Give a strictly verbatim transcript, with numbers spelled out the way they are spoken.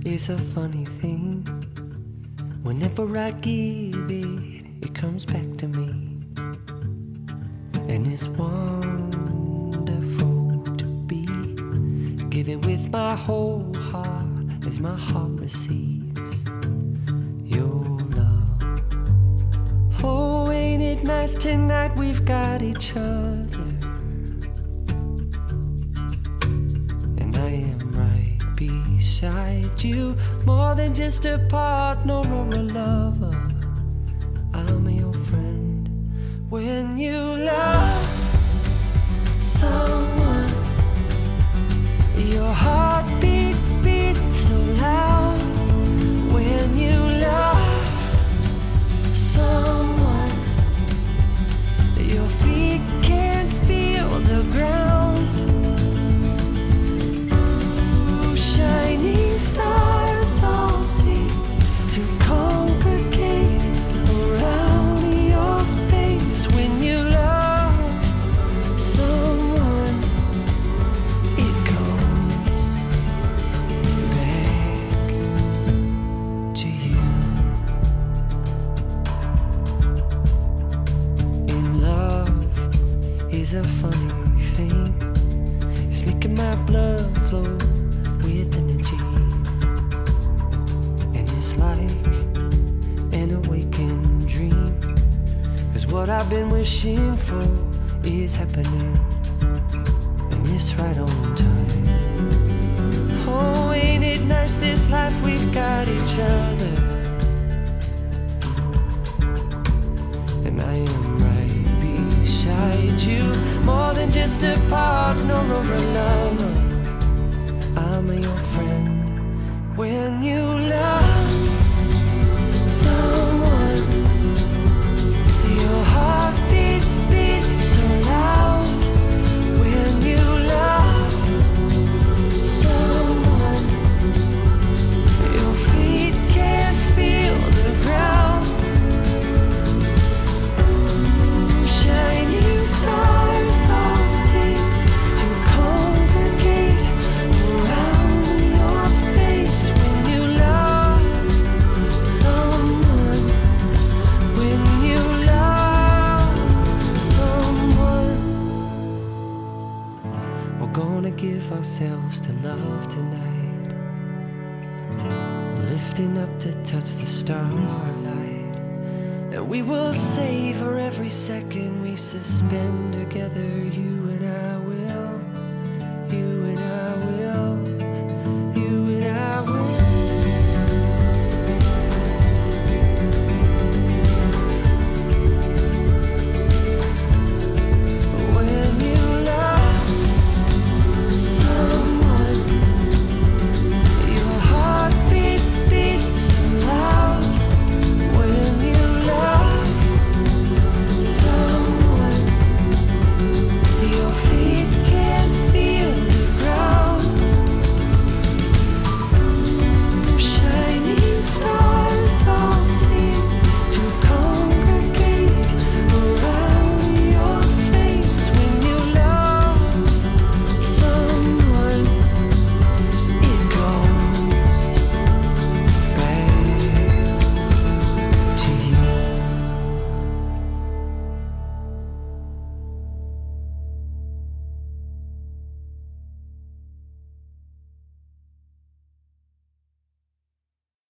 is a funny thing. Whenever I give it, it comes back to me. And it's wonderful to be giving with my whole heart as my heart receives your love. Oh, ain't it nice tonight we've got each other. And I am right beside you, more than just a partner or a lover. I'm your friend. When you love someone, your heart beat, beat so loud. When you love someone, your feet can't feel the ground. Ooh, shining stars all seem to congregate around your face. When you love someone, it comes back to you. In love is a funny thing. It's making my blood flow with energy. And it's like an awakened dream. Cause what I've been wishing for is happening. And it's right on time. Oh, ain't it nice this life we've got each other. And I am right beside you, more than just a partner or a lover. I'm your friend. When you love someone, your heart beat, beat so loud. When you love someone, your feet can't feel the ground. Shining stars all seem to congregate around your face. When you love someone, when you love someone, we're gonna give ourselves to love tonight, lifting up to touch the starlight. And we will savor every second we suspend together, you and I.